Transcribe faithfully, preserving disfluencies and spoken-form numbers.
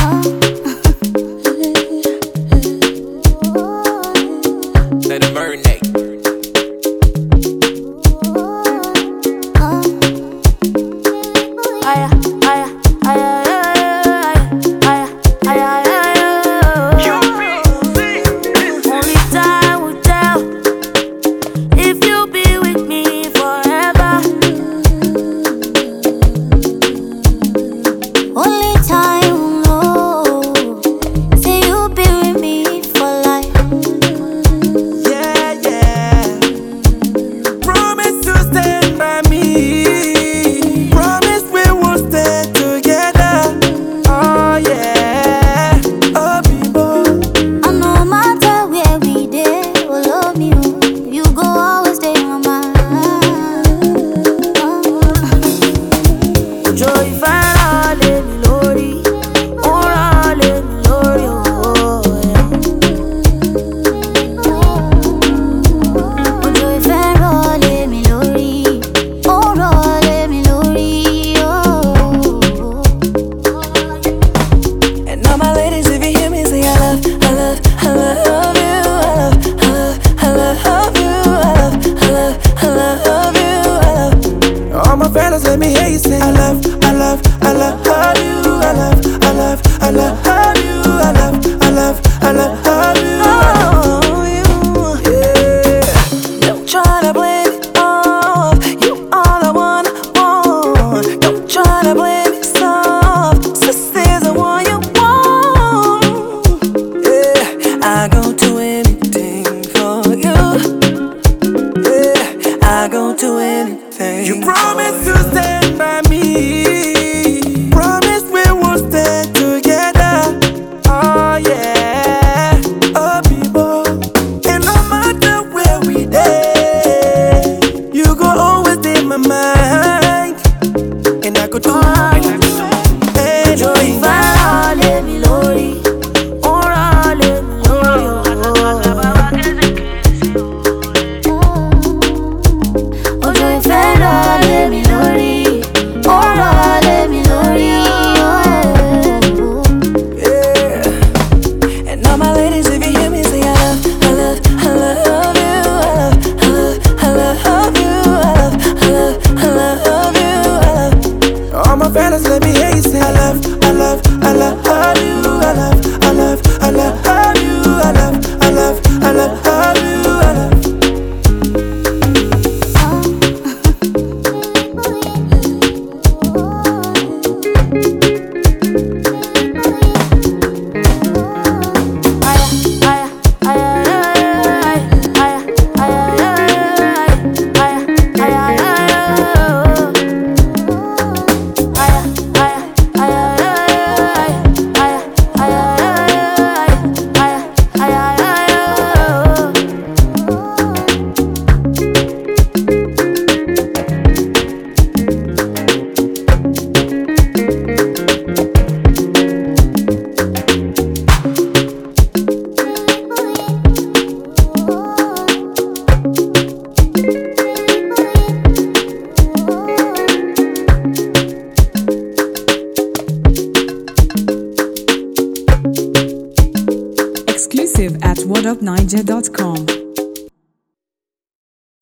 Let it marinate. Only time will tell if you'll be with me forever. Only time will know. Say you'll be with me for life. Yeah, yeah. Promise to stand by me. Promise we will stay together. Oh yeah. Oh people. And no matter where we dey, oh love me, oh, you go always stay in my mind. Ojo ìfẹ́ lé mi lórí, ó rán lé mi lórí, oh yeah. Ojo ìfẹ́ lé mi lórí, ó rán lé mi lórí, oh. And all my ladies, if you hear me say I love, I love, I love you, I love, I love, I love you, I love, I love, I love you, I love. All my fellas, let me hear you say I love, I love, I love you, I love, I love, I love you, I love, I love, I love you, oh you, yeah. Don't try to blame it off, you all I wanna want. Don't try to blame it soft, sister's the one you want. Yeah, I go do anything for you. Yeah, I go do anything. You promise to stand by me. Promise we will stay together. Oh yeah. Oh people. And no matter where we dey, you go always in my mind. And I go do Ojo anything. ìfẹ́ lé mi lórí, ó rán lé mi lórí, oh. Ojo ìfẹ́ lé mi lórí, ó rán lé mi lórí, oh. Yeah. And all my ladies, if you hear me say I love, I love, I love you, I love, I love, I love you, I love, I love, I love you, I love. All my fellas, let me hear you say I love, I love, I love you, I love, I love, I love you, I love, I love, I love you, I love. Exclusive at what up niger dot com.